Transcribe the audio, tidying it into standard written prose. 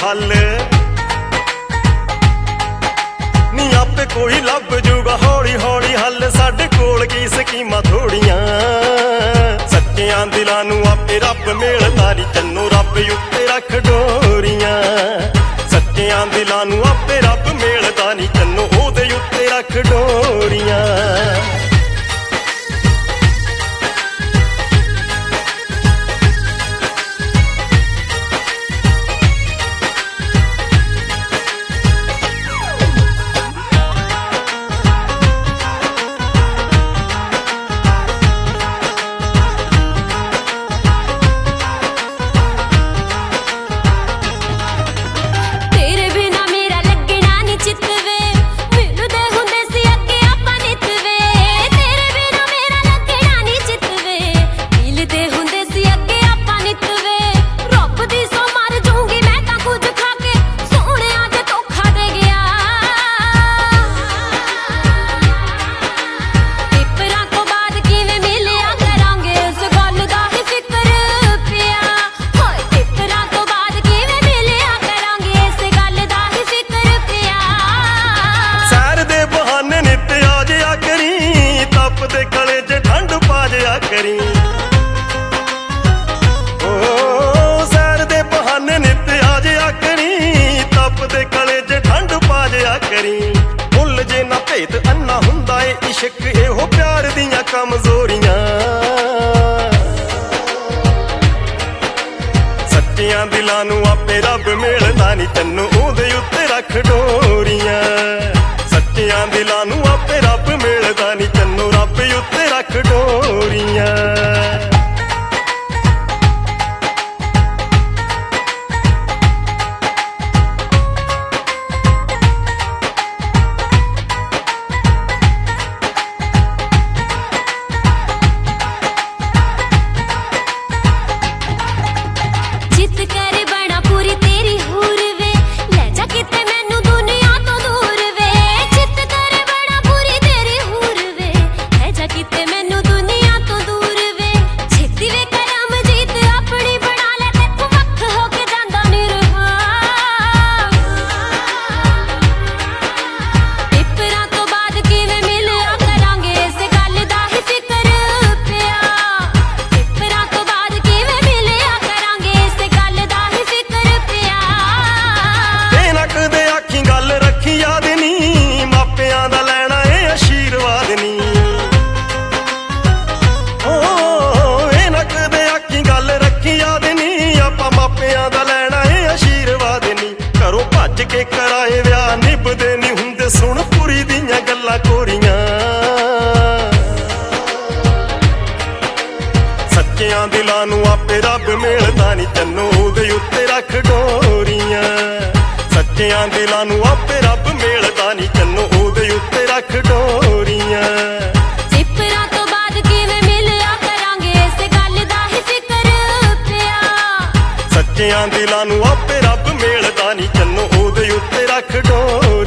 हल नी आपे कोई लभ जूगा हौली हौली हल साडे कोल की स्कीमां थोड़ियां सच्चियां दिलां नूं आपे रब मेलदा नी चन्नो रब उत्ते रख डोरियां सच्चियां दिलां नूं आपे रब मेलदा नी चन्नो ओहदे उत्ते रख डोरियां करी सैर दे बहाने नित आ जाया करी तप दे गले च ठंड पा जाया करी भुल जे ना भेद अन्ना हुंदा ए इश्क एहो प्यार दियां कमजोरियां सच्चियां दिलां नूं आपे रब मेलदा नी तन्नू ओहदे उत्ते रख डोरियां सच्चियां दिलां नूं आपे रब मेलदा नी तन्नू रब उत्ते रख डोरियां के कराए विआह निभदे नहीं हुंदे सुन पूरी दियां गल्लां कोरियां सच्चियां दिलां नूं आपे रब मेलदा नी चन्नो ओहदे उत्ते रख डोरियां सच्चियां दिलां नूं आपे रब मेलदा नी चन्नो ओहदे उत्ते रख डोरियां जिपरां तो बाद किवें मिलिया करांगे इस गल दा ही फिकर पिया सच्चियां दिलां नूं आपे रब मेलदा नी चन्नो ओहदे उत्ते रख डोरियां